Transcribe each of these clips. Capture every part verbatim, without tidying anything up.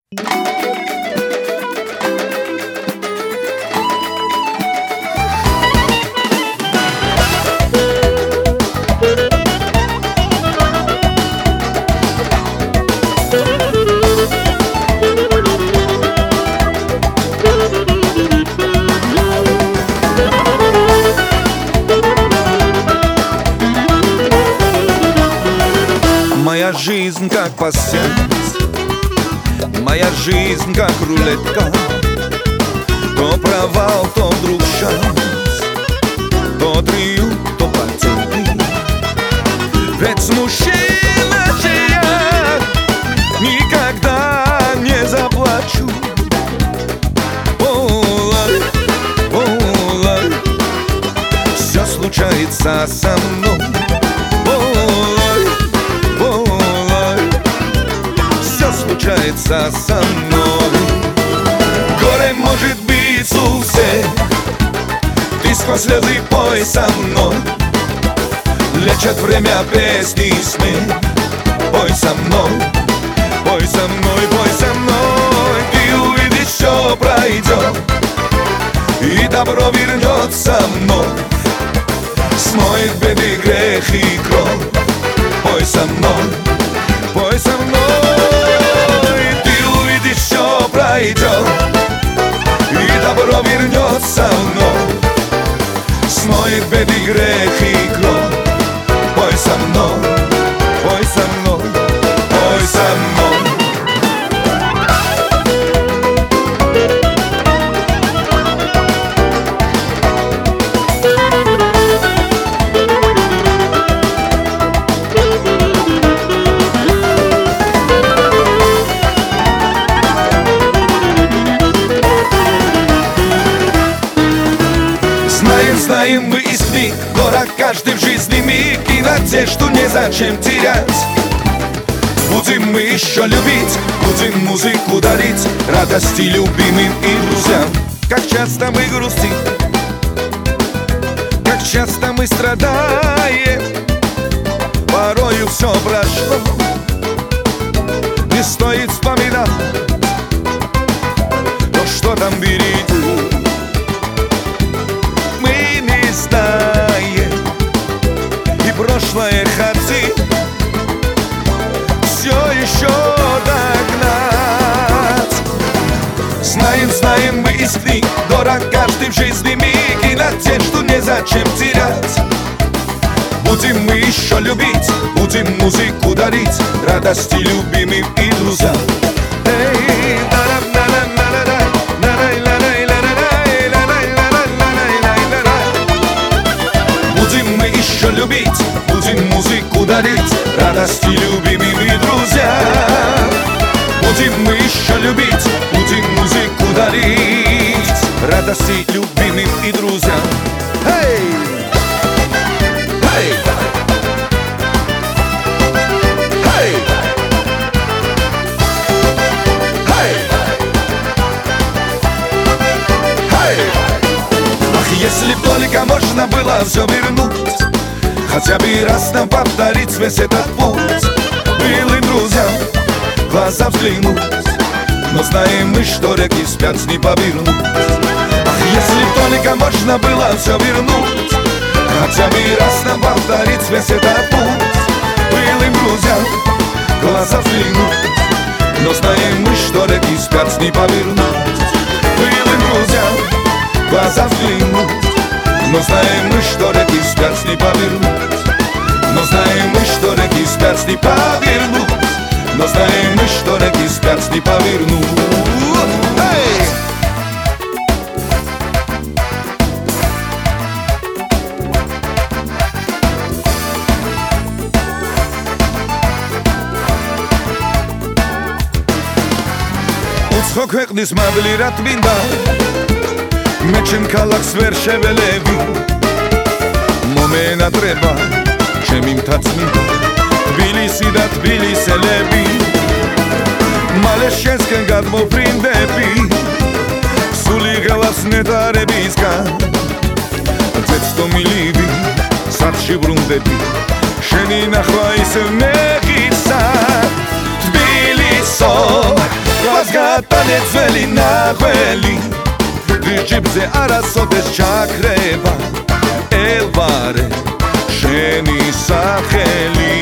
Моя жизнь как пассианс, моя жизнь как рулетка. То провал, то вдруг шанс, то триумф, то потеря. Ведь мужчина же я никогда не заплачу. Олай, олай, все случается со мной. Случается со мной. Горе может быть у всех, ты сквозь слезы пой со мной. Лечат время песни и смех. Пой со мной, пой со мной, пой со мной. Ты увидишь, все пройдет, и добро вернется вновь. Смоет беды, грех и кровь. Пой со мной, пой со мной. Все пройдет, и добро вернется вновь. Смоет беды, грех и кровь. Пой со мной, пой со мной, пой со мной. Знаем мы из книг, дорог каждый в жизни миг, и надежду незачем терять. Будем мы еще любить, будем музыку дарить, радости любимым и друзьям. Как часто мы грустим, как часто мы страдаем, порою все прошло, не стоит вспоминать то, что там впереди. И прошлое хотим все еще догнать. Знаем, знаем мы из книг, дорог каждый в жизни миг, и надежду незачем терять. Будем мы еще любить, будем музыку дарить, радости любимым и друзьям. Любить, будем музыку дарить, радости любимым и друзьям. Будем мы еще любить, будем музыку дарить, радости любимым и друзьям. Hey! Hey! Hey! Hey! Hey! Ах, если б только можно было все вернуть, хотя бы раз нам повторить весь этот путь, милым друзьям глаза взглянуть. Но знаем мы, что реки спят, не повернуть. Ах, если б только можно было все вернуть, хотя бы раз нам повторить весь этот путь, милым друзьям глаза взглянуть. Но знаем мы, что реки спят, не повернуть. Милым друзьям глаза взглянуть. Но знаем мы, что реки спят, не повернуть. Но знаем мы, что реки спят, не повернуть. Но знаем мы, что реки спят, не повернуть. Эй! Უცხო ქვეყნის მადლი რა თმინდა, მე ჩემ ქალაქს ვერ შეველები. მომენატრება ჩემი მთაწმინდა, თბილისი და თბილისელები. მალე შენსკენ გადმოფრინდები, სული ღელავს ნეტარებისგან. ძეცდომილივი სახლში ბრუნდები, შენი ნახვა ისევ მეღიცა. თბილისო Глазга танец вელი ნახველი რიჯიბზე არასოდეს ჩაქრება ელვარე შენი სახელი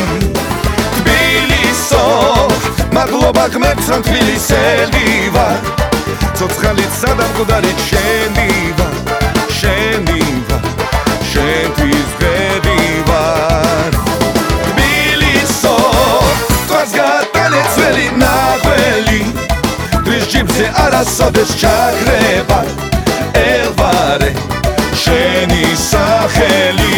თბილისო მადლობა გმერთს რომ თბილისელი ვარ ცოცხალით სადამკვდარით შენი ვარ შენი ვარ შენთვის ღები ვარ თბილისო глазга танец вელი ნახველი რიჯიბზე არასოდეს ჩაქრება ელვარე შენი სახელი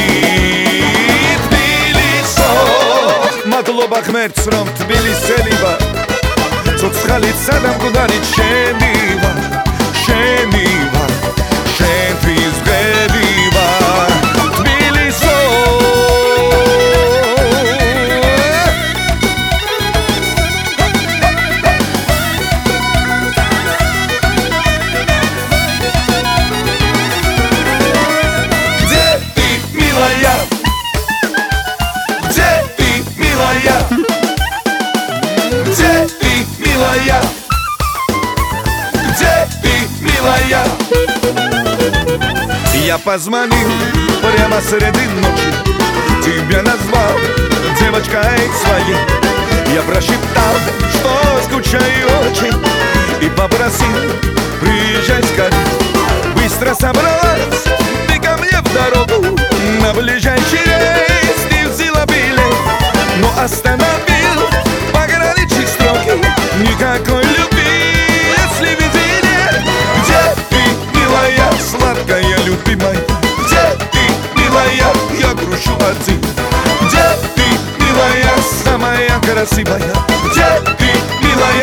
თბილისო მადლობა ღმერთს რომ თბილისელი ვარ ცოცხალით სადამკვდარით შენი ვარ შენი ვარ შენთვის ღები ვარ თბილისო Я позвонил прямо среди ночи, тебя назвал девочкой своей. Я прошептал, что скучаю очень, и попросил, приезжай скорей. Быстро собралась ты ко мне в дорогу, на ближайший рейс ты взяла билет, но остановил пограничник строгий, никакой любви, если видели. Где ты, милая, сладкая, любимая? Где ты, милая, я грущу один? Где ты, милая, самая красивая? Где ты, милая?